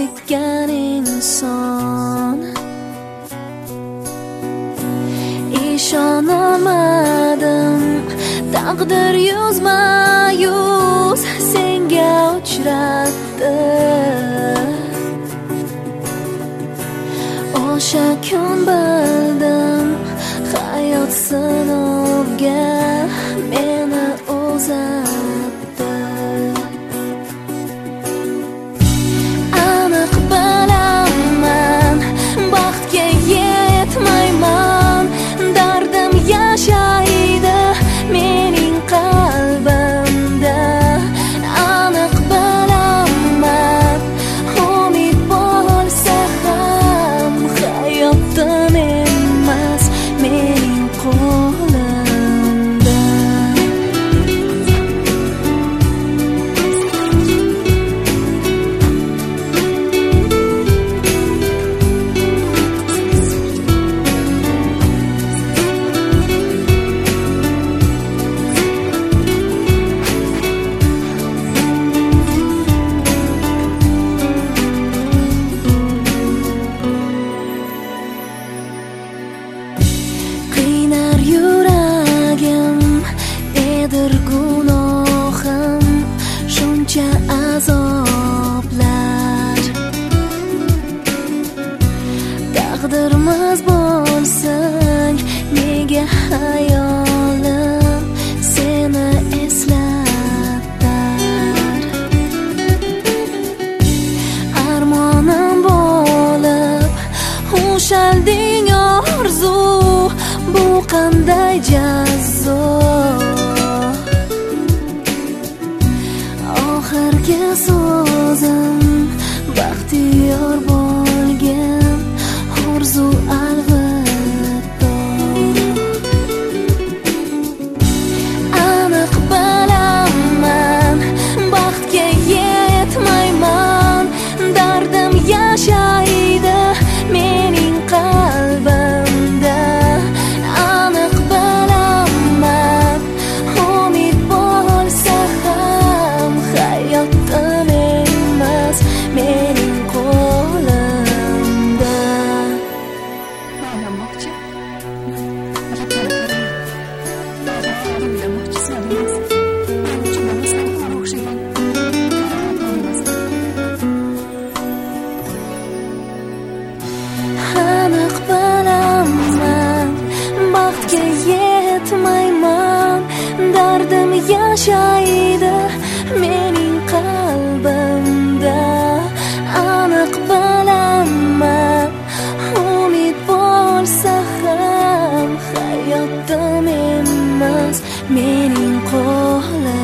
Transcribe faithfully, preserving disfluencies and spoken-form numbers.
bitgan inson. İshonolmadim taqdir yuzma-yuz senga uchratdi. O'sha kun bildim hayot sinovga meni uzatdi. Aniq bilaman baxtga yetmayman, dardim yashaydi mening qalbimda. Aniq bilaman umid bo'lsa ham hayotim emas mening qo'limda. Qiynar yuragim, nedir gunohim, shuncha azoblar. Taqdirimiz bo'lsang, nega hayolim seni eslatar. Armonim bo'lib ushanding orzu, bu qanday jazo? Oxirgi so'zim baxtiyor bo'lgin orzu alvido. Aniq bilaman baxtga yetmayman, dardim yashaydi mening qalbimda. Aniq bilaman umid bo'lsa ham hayotim emas mening qo'limda. O'ylamoqchi. Gaplari qarang. O'ylamoqchisan emas. Chunki senga o'xshagan. Aniq bilaman baxtga yetmayman, dardim yashaydi mening qalbimda. Aniq bilaman umid bo'lsa ham hayotim emas mening qo'limda.